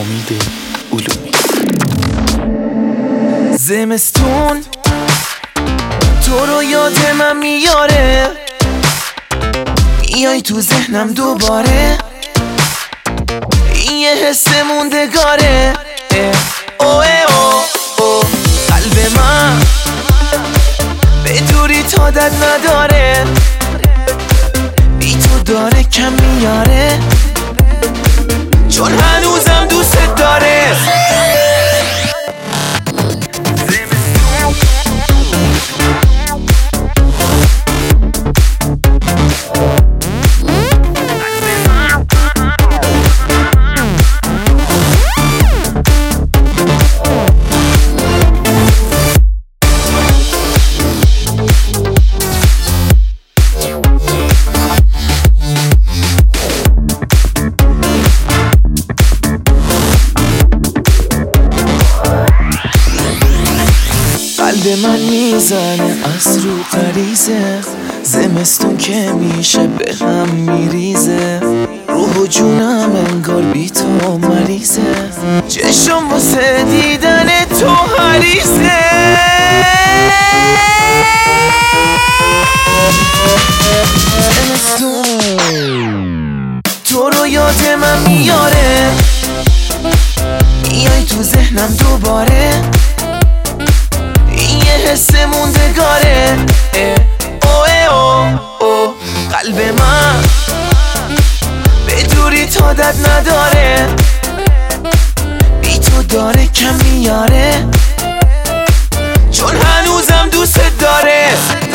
امید علومی. زمستون تو رو یاد من میاره، میای تو ذهنم دوباره، این یه حس موندگاره. اوه اوه اوه قلب من به دوری تادت نداره، بی تو داره کم میاره، چون هنوزم دوست داره. قلب من میزنه از رو غریزه، زمستون که میشه به هم میریزه، روح و جونم انگار بی تو مریضه، چشم واسه دیدن تو حریصه. زمستون تو رو یاد من میاره، میای تو ذهنم دوباره، حس موندگاره. اوه اوه اوه قلب من به دوری تادت نداره، بی تو داره کم میاره، چون هنوزم دوست داره.